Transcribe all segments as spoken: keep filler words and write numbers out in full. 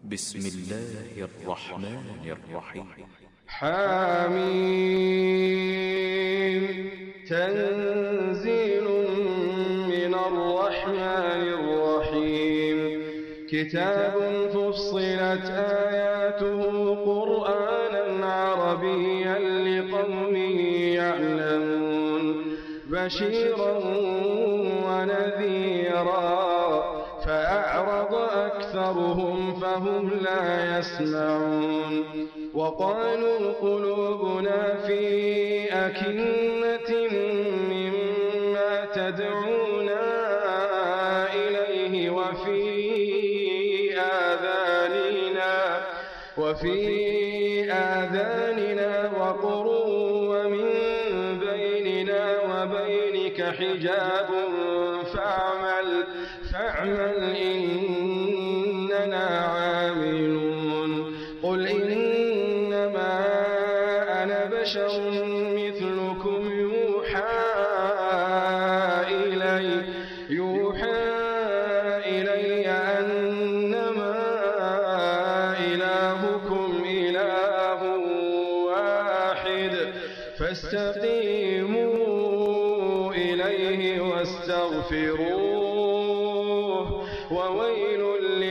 بسم الله الرحمن الرحيم. حميم. تنزيل من الرحمن الرحيم. كتاب فصلت آياته قرآنا عربيا لقوم يعلمون بشيرا ونذيرا فأعرض أكثرهم فهم لا يسمعون. وقالوا قلوبنا في أكنة مما تدعونا إليه وفي آذاننا وفي آذاننا وقر ومن بيننا وبينك حجاب فاعمل فاعمل إننا عاملون. قل إنما أنا بشر مثلكم يوحى إلي يوحى إلي أنما إلهكم إله واحد فاستقيموا إليه واستغفروه وويل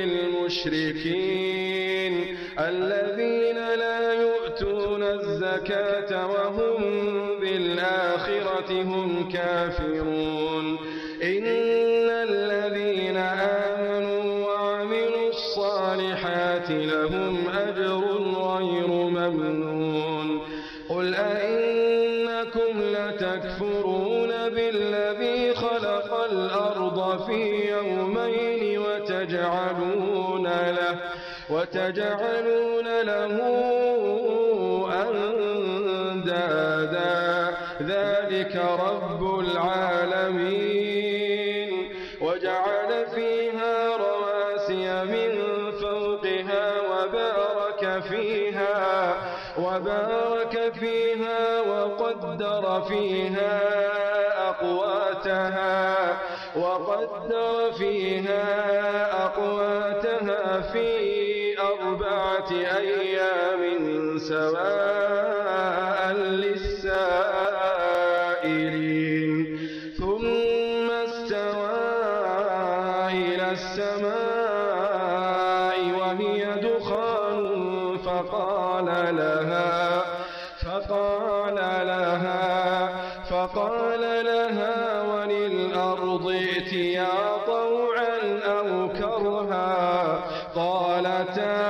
للمشركين الذين لا يؤتون الزكاة وهم بالآخرة هم كافرون. إن الذين آمنوا وعملوا الصالحات لهم أجر غير ممنون. قل أئنكم لتكفرون بالذي خلق الأرض في يومين وتجعلون له وتجعلون له أندادا ذلك رب العالمين. وجعل فيها رواسي من فوقها وبارك فيها وبارك فيها وقدر فيها أقواتها وقدر فيها أقواتها في أربعة أيام سواء للسائلين. ثم استوى إلى السماء وهي دخان فقال لها فقال لها فقال لها وللأرض ائتيا طوعا أو كرها قالتا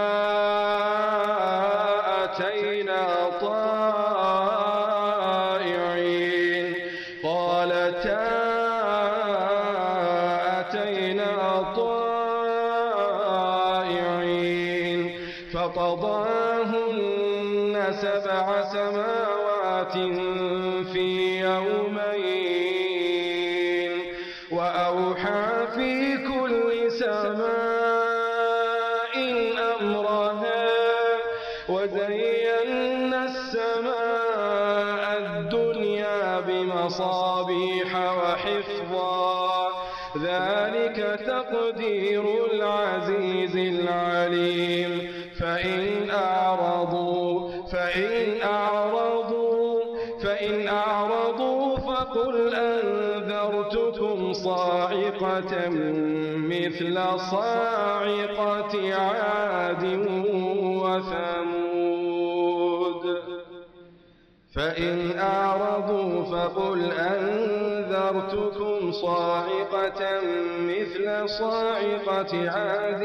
أتينا طائعين قالتا أتينا طائعين فقضاهن سبع سماوات في يومين وأوحى في كل سماء أمرها وزينا السماء الدنيا بمصابيح وحفظا ذلك تقدير العزيز العليم. فإن أعرضوا فإن أعرضوا فإن أعرضوا فقل أنذرتكم صاعقة مثل صاعقة عاد وثمود. فإن أعرضوا فقل أنذرتكم صاعقة مثل صاعقة عاد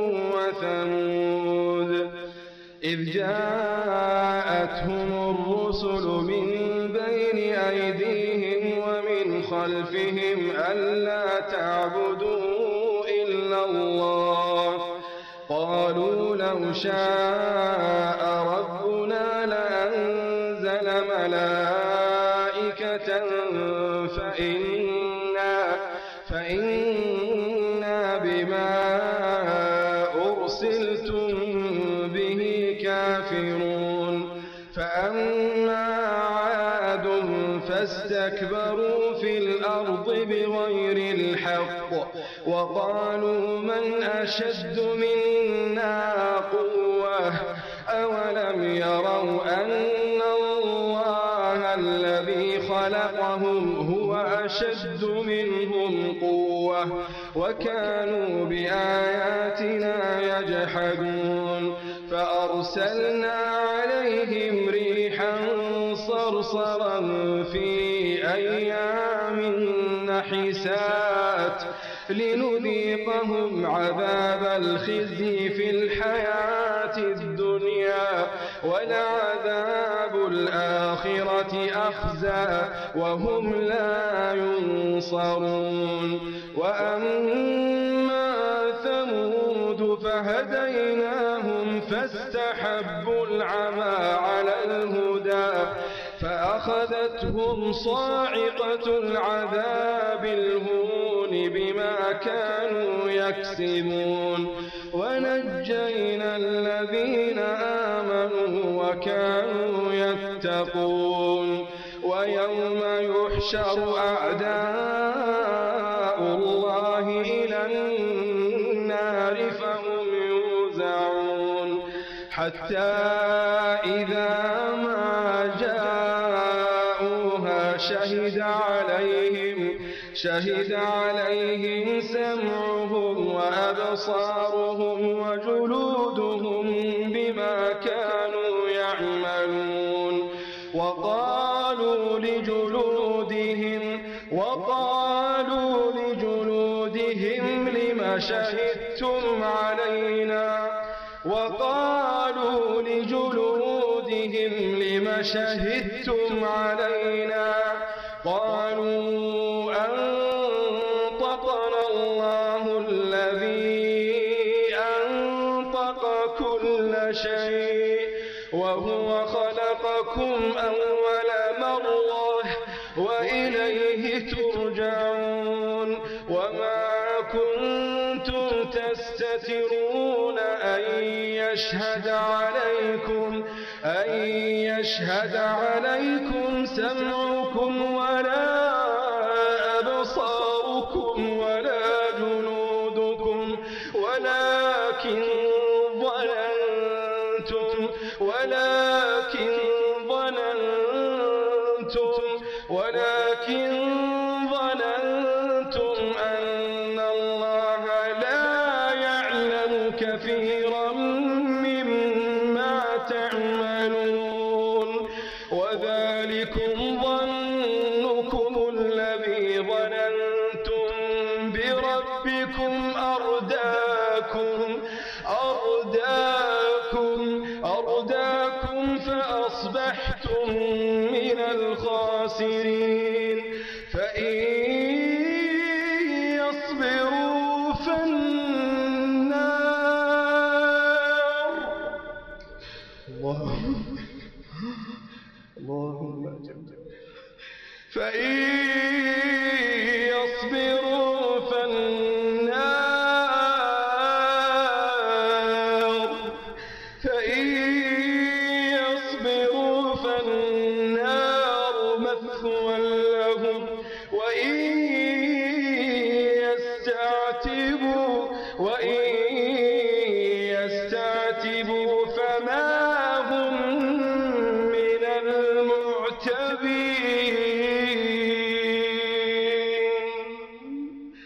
وثمود إذ جاءتهم الرسل من بين أيديهم ومن خلفهم ألا تعبدوا إلا الله قالوا لو شاء ربنا لأنزل ملائكة فإنا, فإنا بما أرسلتم به كافرون. فأما عاد فاستكبروا في الأرض بغير الحق وقالوا من أشد منا أولم يروا أن الله الذي خلقهم هو أشد منهم قوة وكانوا بآياتنا يجحدون فأرسلنا عليهم ريحا صرصرا في أيام نحسات لنذيقهم عذاب الخزي في الحياة الدنيا ولعذاب الآخرة أخزى وهم لا ينصرون وأما ثمود فهديناهم فاستحبوا العمى على الهدى فأخذتهم صاعقة العذاب الهون بما كانوا يكسبون ونجينا الذين آمنوا وكانوا يتقون ويوم يحشر أعداء الله إلى النار فهم يوزعون حتى إذا ما جاءوها شهد عليهم شهد عليهم سمعهم وأبصارهم وجلودهم بما كانوا يعملون وقالوا لجلودهم وقالوا لجلودهم لم شهدتم علينا وقالوا لجلودهم لم شهدتم علينا قالوا أنطقنا الله الذي أنطق كل شيء وهو خلقكم أول مرة وإليه ترجعون وما كنتم تستترون أن يشهد عليكم أن يشهد عليكم سمعكم ولا أبصاركم ولا جلودكم ولكن ظننتم ولكن ظننتم ولكن ظننتم أن الله لا يعلم كثيرا مما تعملون وذلكم ظنكم الذي ظننتم بربكم أرداكم أرداكم أرداكم فأصبحتم من الخاسرين فإن يصبروا فالنار اللهم اللهم فإن يصبروا فالنار فإن يصبروا فالنار مثوى لهم وإن يستعتبوا وإن يستعتبوا فما هم من المعتبين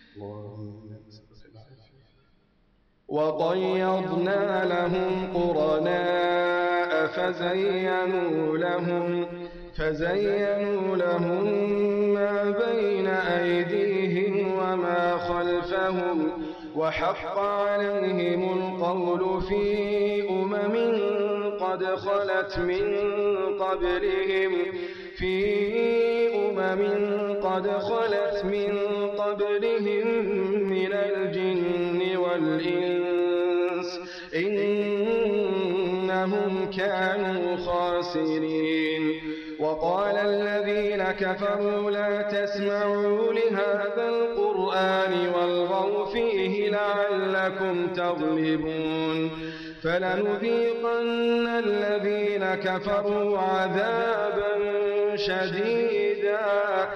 وقيضنا لهم قرناء فزينوا لهم فزينوا لهم ما بين أيديهم وما خلفهم وحق عليهم القول في أمم قد خلت من قبلهم في أمم قد خلت من قبلهم من الجن والإنس إنهم كانوا خاسرين وقال الذين كفروا لا تسمعوا لهذا القرآن والغوا فيه لعلكم تغلبون فلنذيقن الذين كفروا عذابا شديدا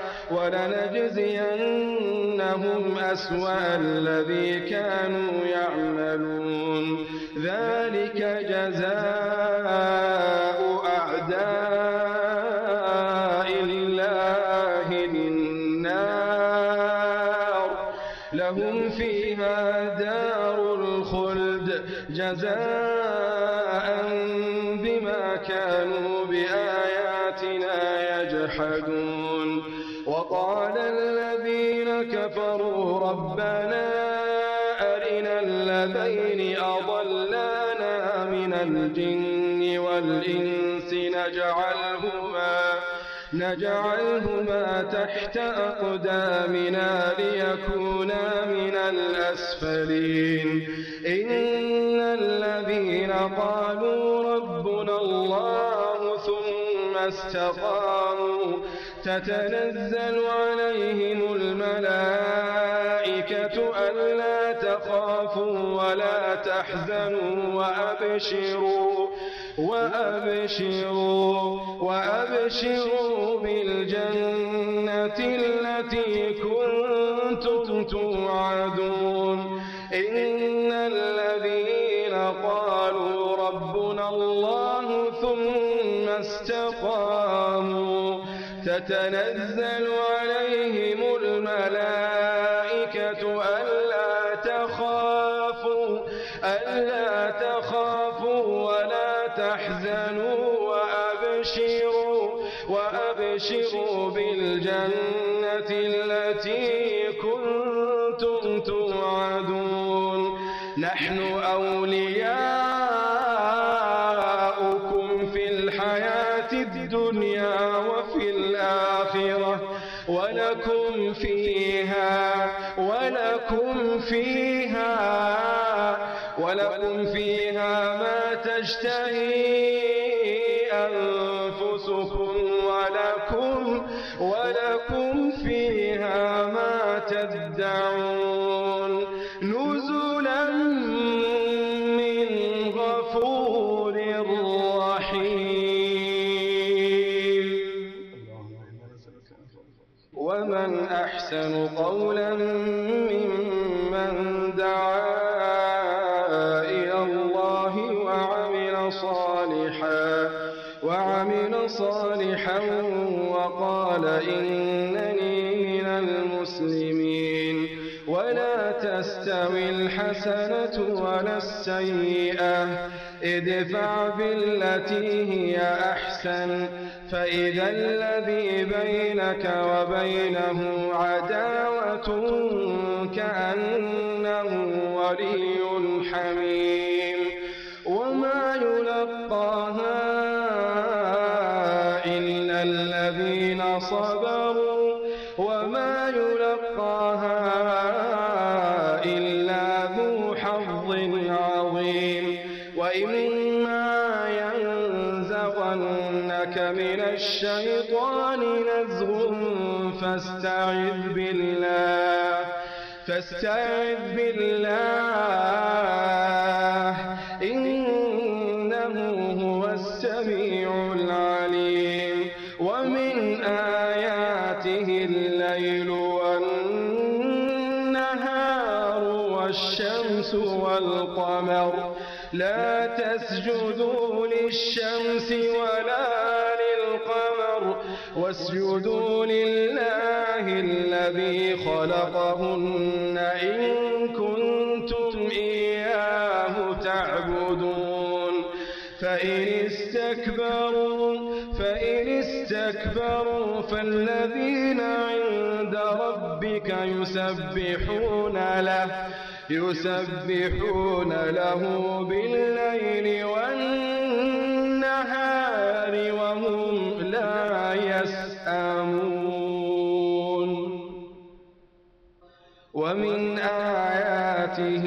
ولنجزينهم أسوأ الذي كانوا يعملون ذلك جزاء الخلد جزاء بما كانوا بآياتنا يجحدون. وقال الذين كفروا ربنا أرنا الذين أضلانا من الجن والإنس نجعلهما نجعلهما تحت أقدامنا ليكونا من الأسفلين. إن الذين قالوا ربنا الله ثم استقاموا تتنزل عليهم الملائكة ألا تخافوا ولا تحزنوا وأبشروا وأبشروا وأبشروا بالجنة التي كنتم توعدون. إن الذين قالوا ربنا الله ثم استقاموا تتنزل عليهم الملائكة ألا تخافوا ألا تخافوا ولا تحزنوا وأبشروا وأبشروا بالجنة التي كنتم توعدون. نحن أولياؤكم في الحياة الدنيا وفي الآخرة ولكم فيها ولكم فيها ولكم فيها ما تشتهي أنفسكم ولكم ولكم فيها ما تدعون. نزلا من غفور رحيم. ومن أحسن قولا ممن دعا إلى الله وعمل صالحا وعمل صالحا وقال إنني من المسلمين. ولا تستوي الحسنة ولا السيئة ادفع بالتي هي أحسن فإذا الذي بينك وبينه عداوة كأنه ولي حميم. وما يلقاها إلا الذين صبروا وما يلقاها إلا ذو حظ عظيم. وإما ينزغنك من الشيطان نزغ فاستعذ بالله فاستعذ بالله إنه هو السميع العليم. ومن آياته الليل والنهار والشمس والقمر لا تسجدوا للشمس ولا للقمر واسجدوا لله الذي خلقهن إن كنتم إياه تعبدون. فإن استكبروا فإن استكبروا فالذين عند ربك يسبحون له يسبحون له بالليل والنهار وهم لا يسأمون. ومن آياته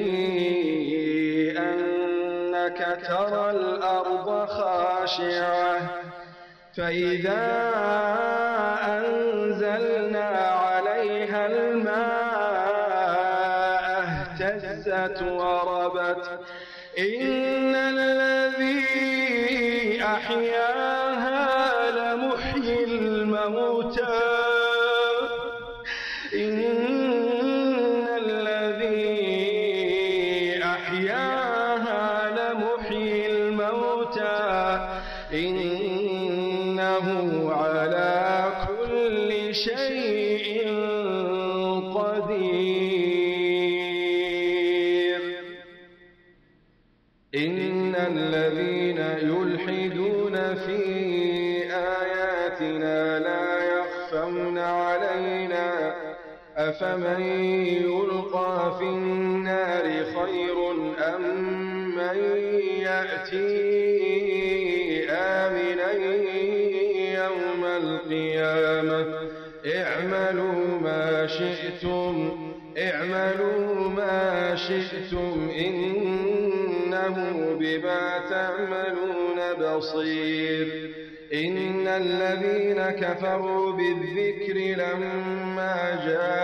أنك ترى الأرض خاشعة فإذا أنزلنا عليها الماء اهتزت وربت. إن الذي أحياها لمحيي الموتى إن الذي أحياها لمحيي الموتى إنه على كل شيء قدير. إن الذين يلحدون في آياتنا لا يخفون علينا أفمن يلقى في النار خير أم من يأتي آمنا يوم القيامة اعملوا ما شئتم اعملوا ما شئتم إنه بما تعملون بصير إن الذين كفروا بالذكر لما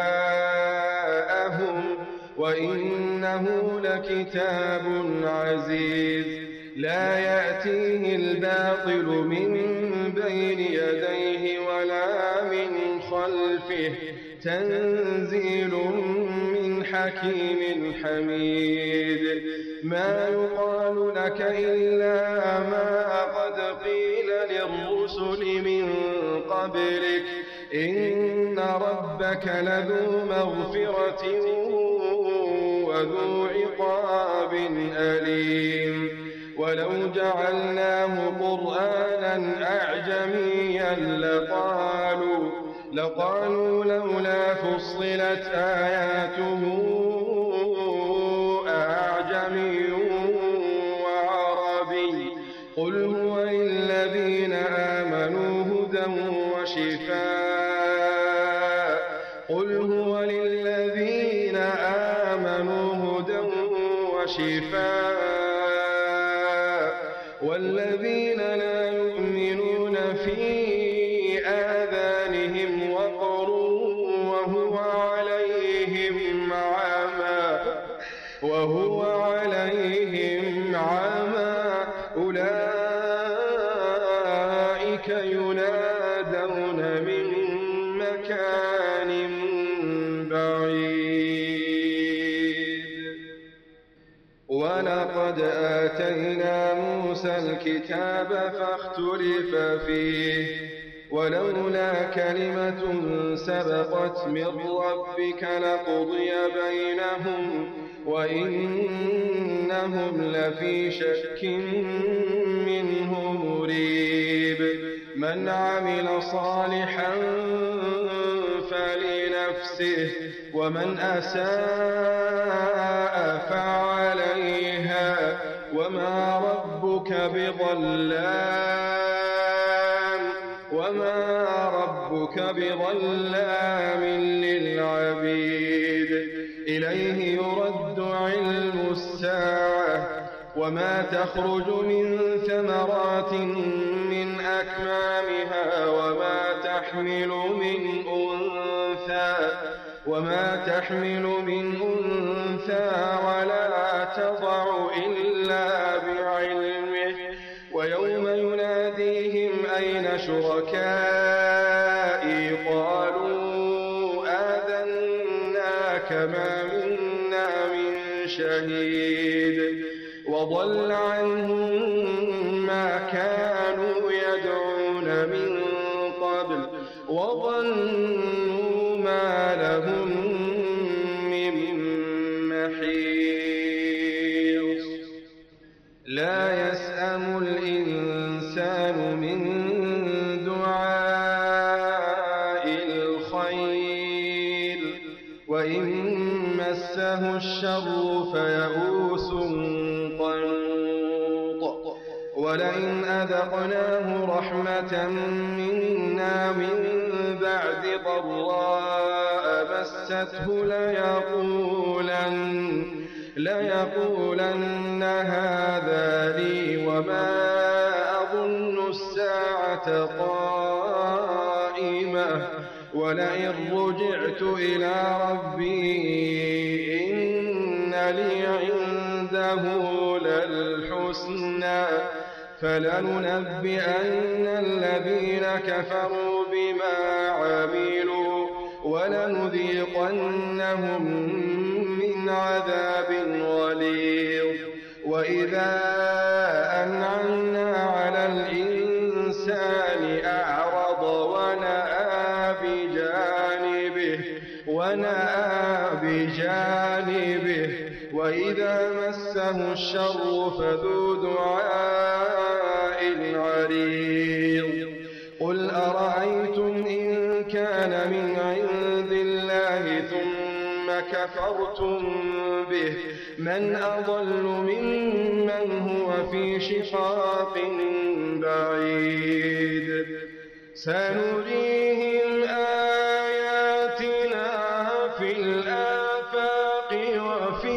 جاءهم وإنه لكتاب عزيز لا يأتيه الباطل من بين يديه ولا من خلفه تنزيل من حكيم حميد ما يقال لك إلا ما قد قيل للرسل من قبلك إن ربك لذو مغفرة وذو عقاب أليم ولو جعلناه قرآنا أعجميا لقالوا لقالوا لولا فصلت آياته أعجمي وعربي قل هو للذين آمنوا هدى وشفاء قل هو للذين آمنوا هدى وشفاء والذين لا يؤمنون في آذانهم وقر وهو عليهم عمى وهو عليهم عمى أولئك ينادون من مكان بعيد ولقد آتينا موسى الكتاب فاختلف فيه ولولا كلمة سبقت من ربك لقضي بينهم وإنهم لفي شك منه مريب من عمل صالحا فلنفسه ومن أساء فعليها وما ربك بظلام وما ربك بظلام للعبيد إليه يرد علم الساعة وما تخرج من ثمرات من أكمامها وما تحمل من أنثى وما تحمل من أنثى ولا تضع إلا بعلمه ويوم يناديهم أين شركائي قالوا آذناك ما منا من شهيد وضل عنهم ما كانوا يدعون من قبل وظنوا ما لهم من محيص لا يسأم الإنسان من دعاء الخير وإن مسه الشر فيئوس قنوط ولئن أذقناه رحمة منا من بعد ضراء مسته ليقولن ليقولن هذا لي وما أظن الساعة قائمة ولئن رجعت إلى ربي إن لي عنده للحسنى فلننبئن الذين كفروا بما عملوا ولنذيقنهم من عذاب غليظ وإذا أنعمنا على الإنسان أعرض ونأى بجانبه ونأى بجانبه وإذا مسه مسه الشر فذو دعاء عريض قل أرأيتم إن كان من عند الله ثم كفرتم به من أضل ممن هو في شقاق بعيد سنريهم آياتنا في الآفاق وفي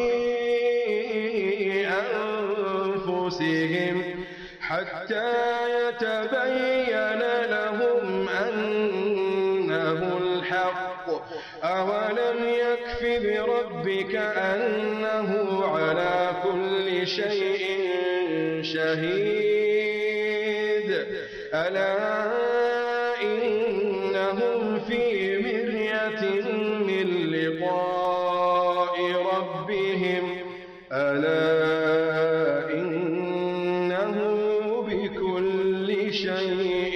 أنفسهم حتى يتبين لهم أنه الحق أولم يكف بربك أنه على كل شيء شهيد ألا إنهم في مرية من لقاء ربهم ألا إنه بكل شيء